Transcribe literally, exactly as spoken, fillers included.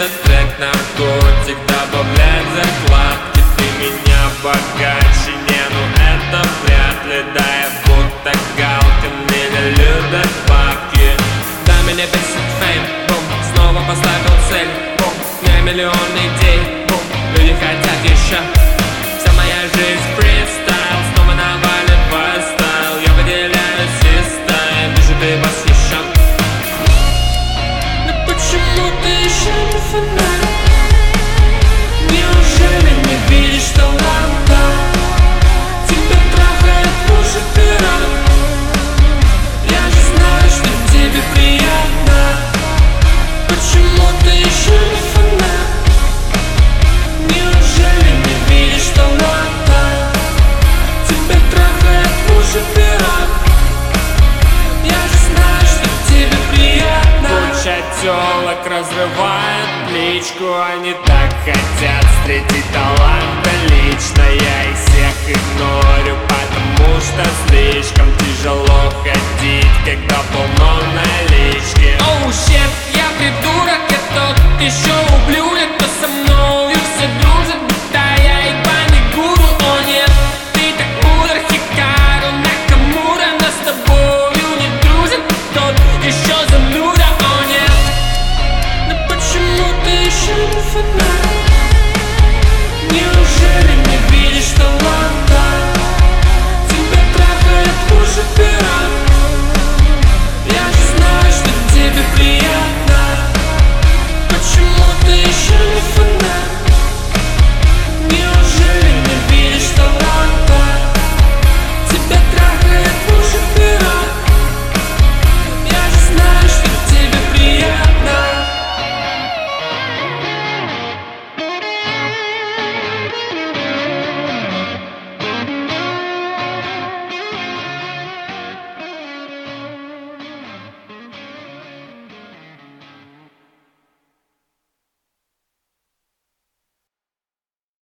этот трек наркотик, добавляет закладки. Ты меня богаче, не, ну это вряд ли. Да, я будто Галкин, меня любят бабки. Да, меня бесит фейм, бум, снова поставил цель, бум. У меня миллион идей, бум, люди хотят еще. Вся моя жизнь фристайл, снова наваливай стайл. Я выделяюсь из стаи, вижу, ты восхищен. Но почему ты еще не фонарь? Неужели не видишь, что лампа тебя трахает лучше пират? Я же знаю, что тебе приятно. Почему ты еще не фонарь? Неужели не видишь, что лампа тебя трахает лучше пират? Я же знаю, что тебе приятно. Куча тёлок разрывает плечку, они так хотят встретить таланта лично. Я их всех игнорю, потому что слишком тяжело ходить, когда пол